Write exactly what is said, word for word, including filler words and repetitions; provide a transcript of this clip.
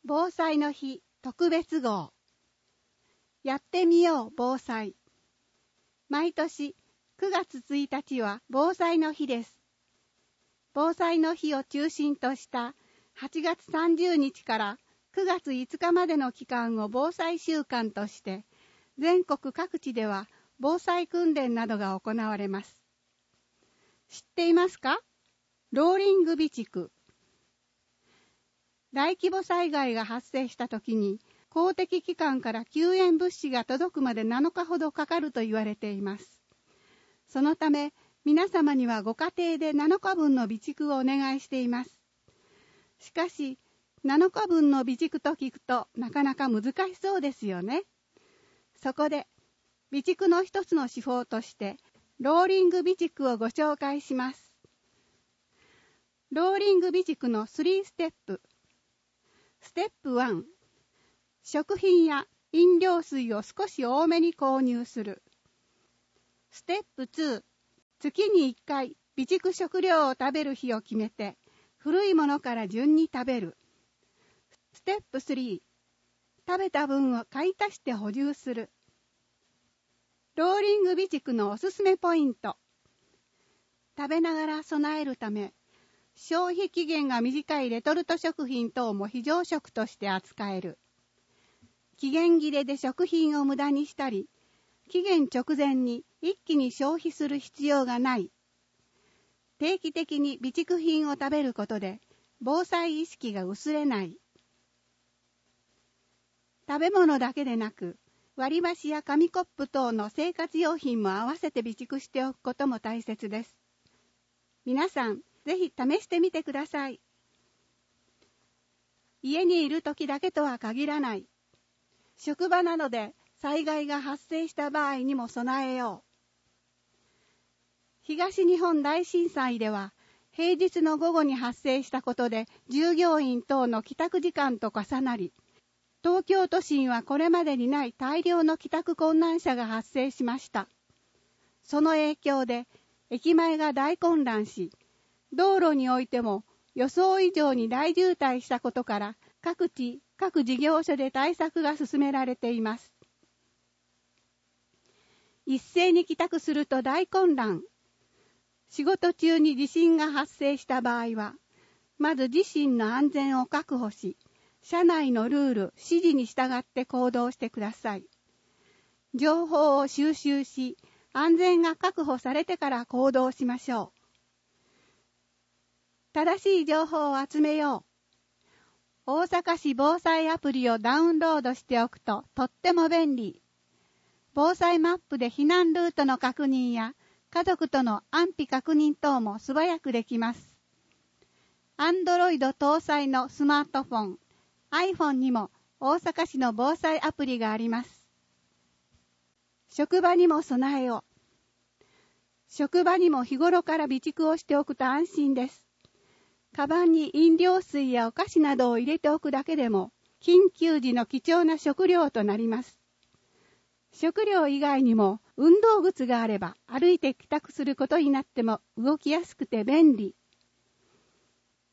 防災の日特別号。やってみよう防災。毎年くがつついたちは防災の日です。防災の日を中心としたはちがつさんじゅうにちからくがついつかまでの期間を防災週間として、全国各地では防災訓練などが行われます。知っていますか？ローリング備蓄。大規模災害が発生したときに、公的機関から救援物資が届くまでなのかほどかかると言われています。そのため、皆様にはご家庭でなのかぶんの備蓄をお願いしています。しかし、なのかぶんの備蓄と聞くとなかなか難しそうですよね。そこで、備蓄の一つの手法として、ローリング備蓄をご紹介します。ローリング備蓄のさんステップ。ステップいち、食品や飲料水を少し多めに購入する。ステップに、月にいっかい備蓄食料を食べる日を決めて、古いものから順に食べる。ステップさん、食べた分を買い足して補充する。ローリング備蓄のおすすめポイント。食べながら備えるため、消費期限が短いレトルト食品等も非常食として扱える。期限切れで食品を無駄にしたり、期限直前に一気に消費する必要がない。定期的に備蓄品を食べることで、防災意識が薄れない。食べ物だけでなく、割り箸や紙コップ等の生活用品も合わせて備蓄しておくことも大切です。皆さん、ぜひ試してみてください。家にいる時だけとは限らない。職場などで災害が発生した場合にも備えよう。東日本大震災では、平日の午後に発生したことで従業員等の帰宅時間と重なり、東京都心はこれまでにない大量の帰宅困難者が発生しました。その影響で駅前が大混乱し、道路においても予想以上に大渋滞したことから、各地、各事業所で対策が進められています。一斉に帰宅すると大混乱。仕事中に地震が発生した場合は、まず自身の安全を確保し、社内のルール、指示に従って行動してください。情報を収集し、安全が確保されてから行動しましょう。正しい情報を集めよう。大阪市防災アプリをダウンロードしておくととっても便利。防災マップで避難ルートの確認や家族との安否確認等も素早くできます。Android 搭載のスマートフォン、iPhone にも大阪市の防災アプリがあります。職場にも備えよう。職場にも日頃から備蓄をしておくと安心です。カバンに飲料水やお菓子などを入れておくだけでも、緊急時の貴重な食料となります。食料以外にも、運動靴があれば歩いて帰宅することになっても動きやすくて便利。